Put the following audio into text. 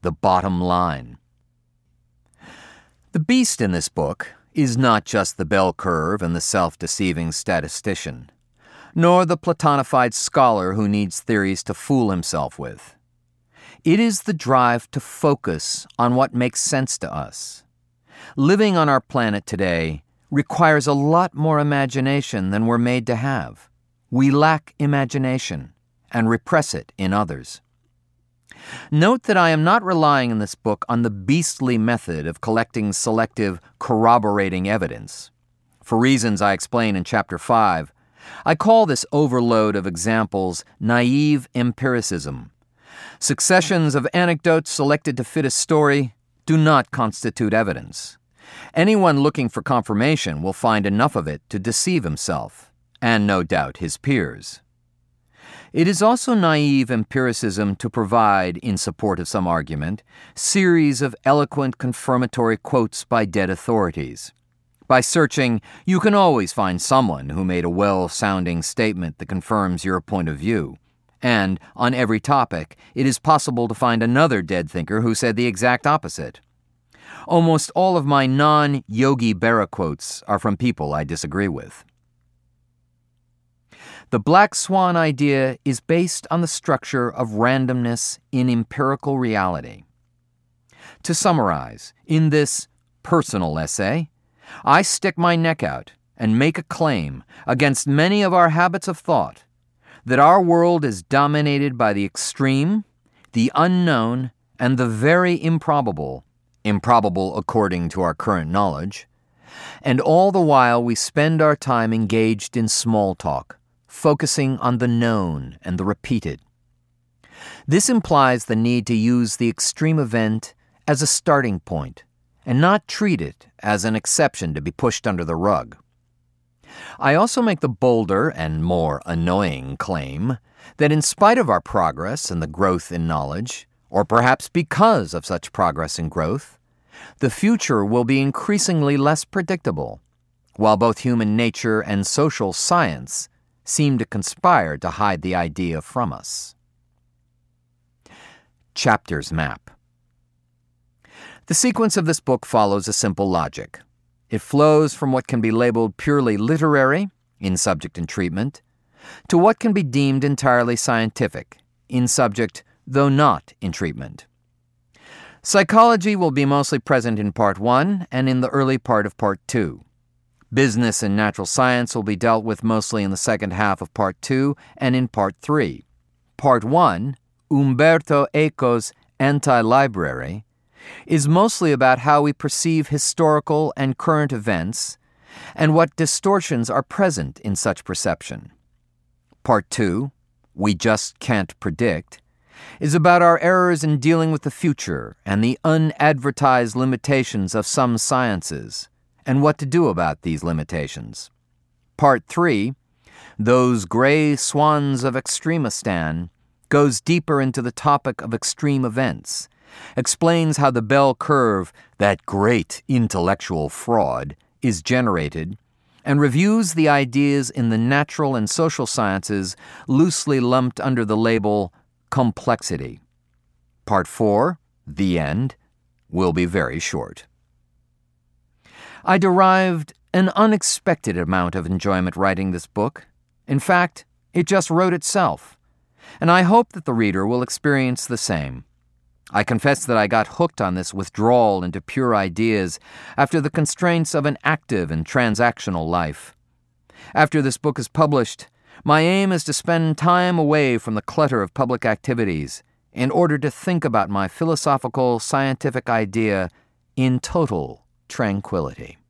the bottom line. The beast in this book is not just the bell curve and the self-deceiving statistician, nor the platonified scholar who needs theories to fool himself with. It is the drive to focus on what makes sense to us. Living on our planet today requires a lot more imagination than we're made to have. We lack imagination and repress it in others. Note that I am not relying in this book on the beastly method of collecting selective, corroborating evidence. For reasons I explain in Chapter 5, I call this overload of examples naive empiricism. Successions of anecdotes selected to fit a story do not constitute evidence. Anyone looking for confirmation will find enough of it to deceive himself, and no doubt his peers. It is also naive empiricism to provide, in support of some argument, series of eloquent confirmatory quotes by dead authorities. By searching, you can always find someone who made a well-sounding statement that confirms your point of view. And, on every topic, it is possible to find another dead thinker who said the exact opposite. Almost all of my non-Yogi Berra quotes are from people I disagree with. The black swan idea is based on the structure of randomness in empirical reality. To summarize, in this personal essay, I stick my neck out and make a claim against many of our habits of thought that our world is dominated by the extreme, the unknown, and the very improbable according to our current knowledge, and all the while we spend our time engaged in small talk, focusing on the known and the repeated. This implies the need to use the extreme event as a starting point and not treat it as an exception to be pushed under the rug. I also make the bolder and more annoying claim that in spite of our progress and the growth in knowledge, or perhaps because of such progress and growth, the future will be increasingly less predictable, while both human nature and social science seem to conspire to hide the idea from us. Chapters map. The sequence of this book follows a simple logic. It flows from what can be labeled purely literary, in subject and treatment, to what can be deemed entirely scientific, in subject though not in treatment. Psychology will be mostly present in Part 1 and in the early part of Part 2. Business and natural science will be dealt with mostly in the second half of Part 2 and in Part 3. Part 1, Umberto Eco's Anti-Library, is mostly about how we perceive historical and current events and what distortions are present in such perception. Part 2, We Just Can't Predict, is about our errors in dealing with the future and the unadvertised limitations of some sciences, and what to do about these limitations. Part 3, Those Gray Swans of Extremistan, goes deeper into the topic of extreme events, explains how the bell curve, that great intellectual fraud, is generated, and reviews the ideas in the natural and social sciences loosely lumped under the label complexity. Part 4, The End, will be very short. I derived an unexpected amount of enjoyment writing this book. In fact, it just wrote itself, and I hope that the reader will experience the same. I confess that I got hooked on this withdrawal into pure ideas after the constraints of an active and transactional life. After this book is published, my aim is to spend time away from the clutter of public activities in order to think about my philosophical, scientific idea in total tranquility.